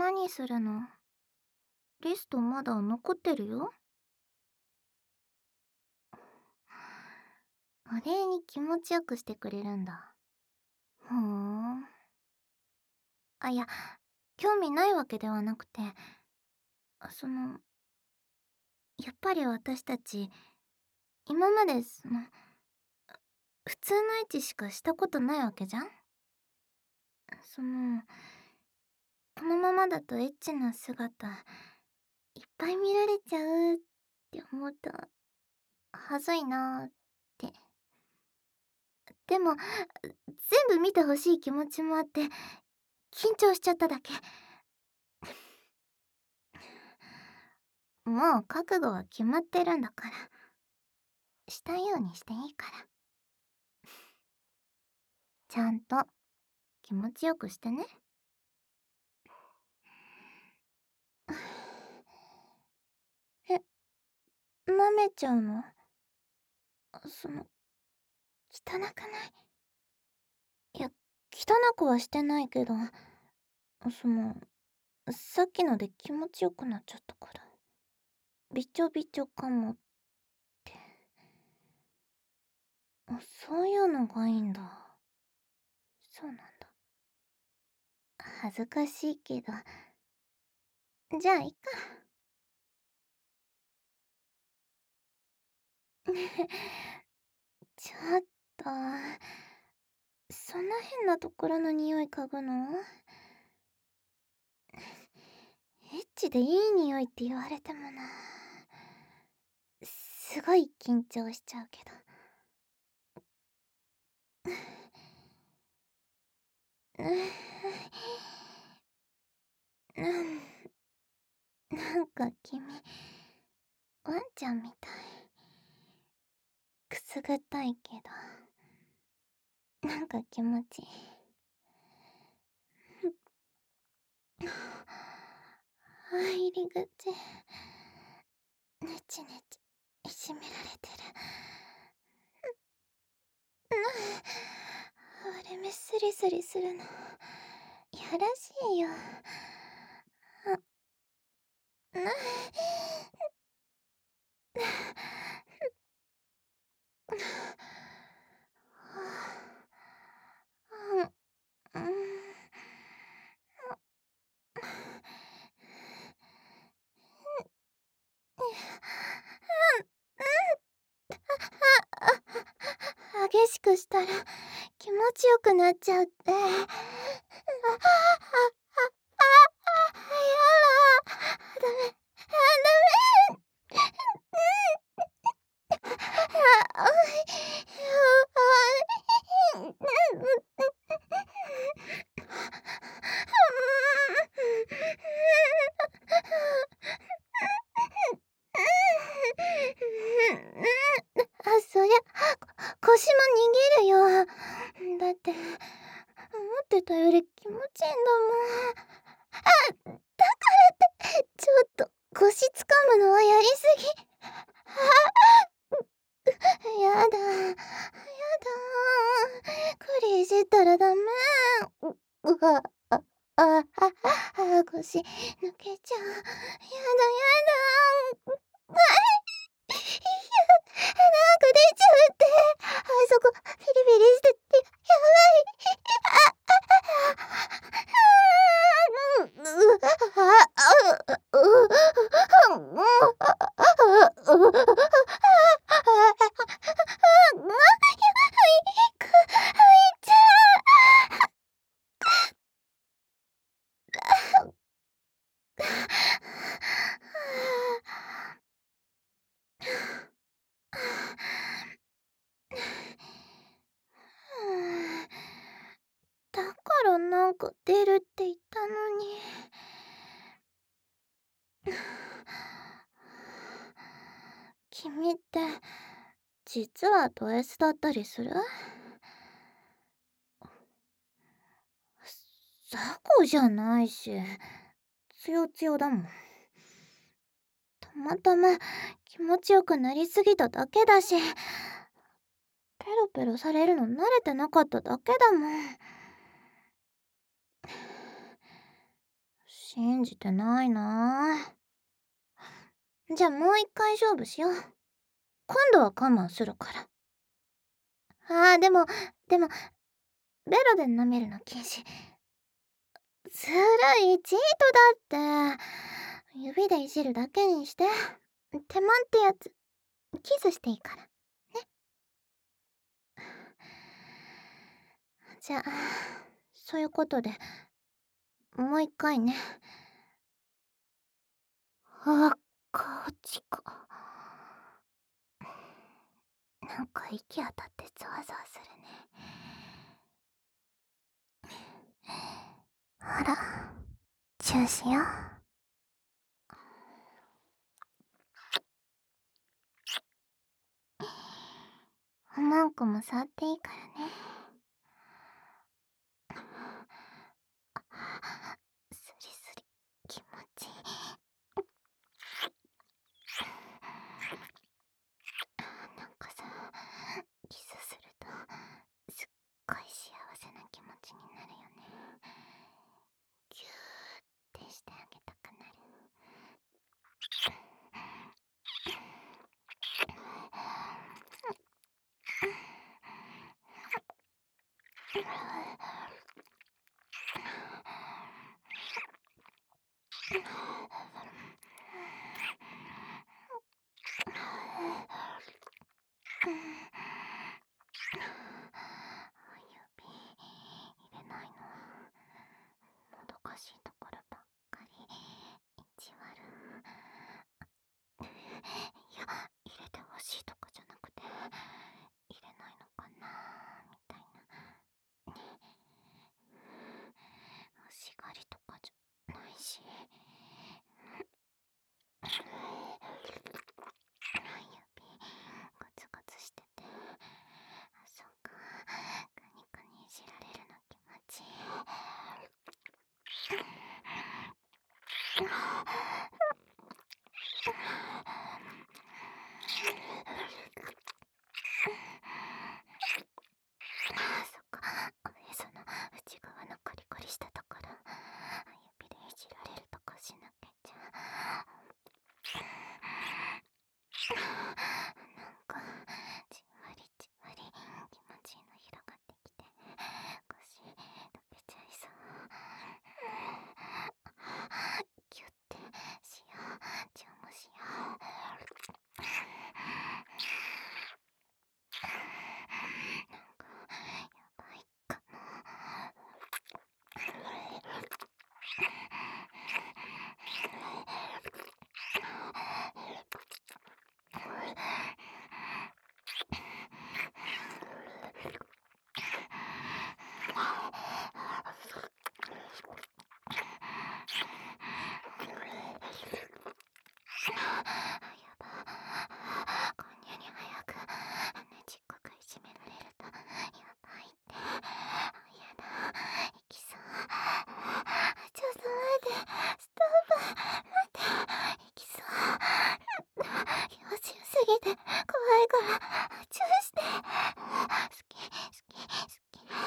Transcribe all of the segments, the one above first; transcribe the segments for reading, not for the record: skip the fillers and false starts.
何するの？リストまだ残ってるよ。お礼に気持ちよくしてくれるんだ。ふーん。あ、いや、興味ないわけではなくて、やっぱり私たち、今まで普通のエッチしかしたことないわけじゃん。その、このままだとエッチな姿、いっぱい見られちゃうって思うと、はずいなーって。でも、全部見てほしい気持ちもあって、緊張しちゃっただけ。もう覚悟は決まってるんだから。したいようにしていいから。ちゃんと気持ちよくしてね。え、舐めちゃうの？その、汚くない？いや、汚くはしてないけど、その、さっきので気持ちよくなっちゃったから。びちょびちょかもって。そういうのがいいんだ。そうなんだ。恥ずかしいけど。じゃあ、いっか。ちょっと、そんな変なところの匂い嗅ぐの？エッチでいい匂いって言われてもな。すごい緊張しちゃうけど。うん、なんか君、ワンちゃんみたい。くすぐったいけど、なんか気持ちいい。入り口、ねちねち、いじめられてる。あれめスリスリするの、やらしいよ。うん。激しくしたら気持ちよくなっちゃうって。やだ。ダメ。ダメ。そりゃ、腰も逃げるよ。だって、思ってたより気持ちいいんだもん。だからって、ちょっと腰掴むのはやりすぎ。やだ、やだ。これいじったらダメ。うわ、腰抜けちゃう。やだ、やだ。いや、なんか出ちゃうって。そこ、ピリピリしてて、やばい。だからなんか出るって言ったのに。君って実はド S だったりする？雑魚じゃないし、つよつよだもん。たまたま気持ちよくなりすぎただけだし、ペロペロされるの慣れてなかっただけだもん。 信じてないな。じゃあもう一回勝負しよう。今度は我慢するから。でも、ベロで舐めるの禁止。ずるい、チートだって。指でいじるだけにして。手間ってやつ、キスしていいから。ね。じゃあ、そういうことで、もう一回ね。こっちか。なんか息当たってゾワゾワするね。ほら、チューしよう。マンコも触っていいからね。スリスリ、気持ちいい。なんかさ、キスするとすっごい幸せな気持ちになるよね。ギューってしてあげたくなる。指入れないの。もどかしいところばっかり意地悪。いや、入れてほしいとかじゃなくて、入れないのかなみたいなね。欲しがりとかじゃないし。指ガツガツしてて、そっか、カニカニいじられるの気持ちいそっか、おへその内側のコリコリしたところ、指でいじられるとこしなきゃじゃ。なんかじわりじわり気持ちいいの広がってきて、腰溶けちゃいそう。ギュッてしよう。チューもしよう。なんかやばいかも。やば。こんなに早くねちっこくいじめられるとやばいって。やだ、行きそう。ちょっと待って、ストップ、待って、行きそう。気持ちよすぎて怖いからチューして。好き好き好き。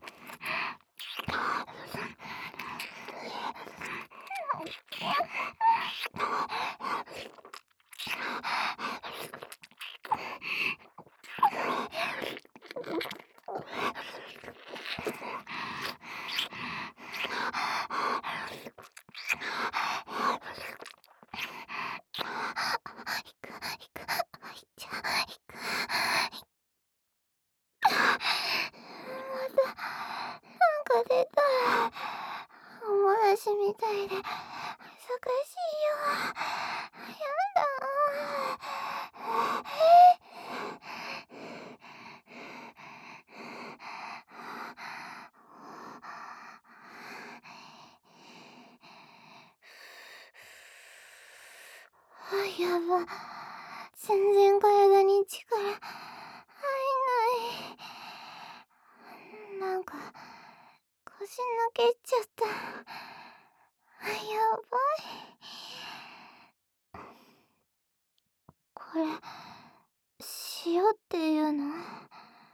なんか出た。おもらしみたいで恥ずかしいよ。やだ。やば。全然体に力入んない。なんか腰抜けちゃった。やばい。これ塩っていうの？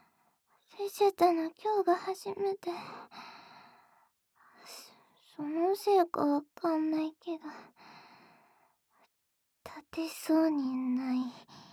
忘れちゃったの、今日が初めて。そののせいかわかんないけど、立てそうにない。